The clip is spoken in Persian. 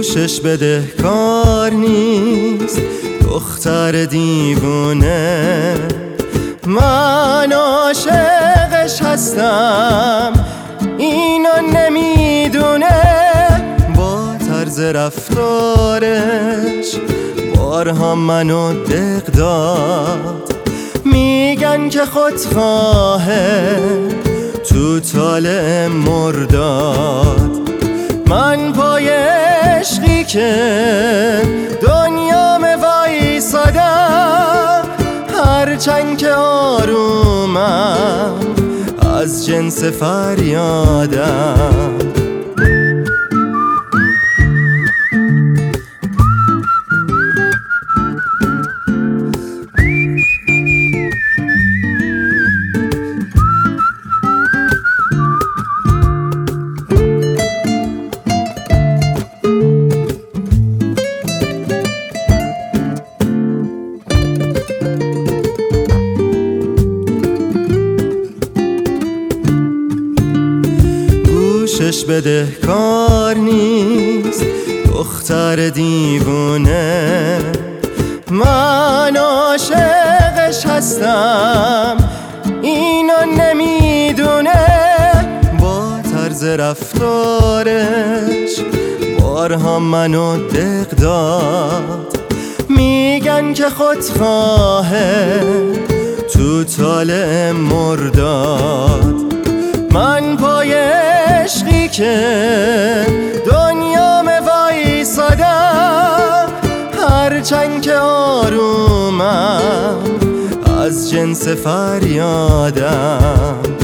گوشش بده کار نیست دختر دیوونه، من عاشقش هستم اینو نمیدونه. با طرز رفتارش بارها منو دق داد، میگن که خودخواهه تو طالع مرداد. من پای عشقی که دنیام وایسادم، هرچند که آرومم از جنس فریادم. گوشش بده کار نیست دختر دیوونه، من عاشقش هستم اینو نمیدونه. با طرز رفتارش بارها منو دق داد، میگن که خودخواهه تو طالع مرداد. من پای عشقی که دنیام وایسادم، هرچند که آرومم از جنس فریادم.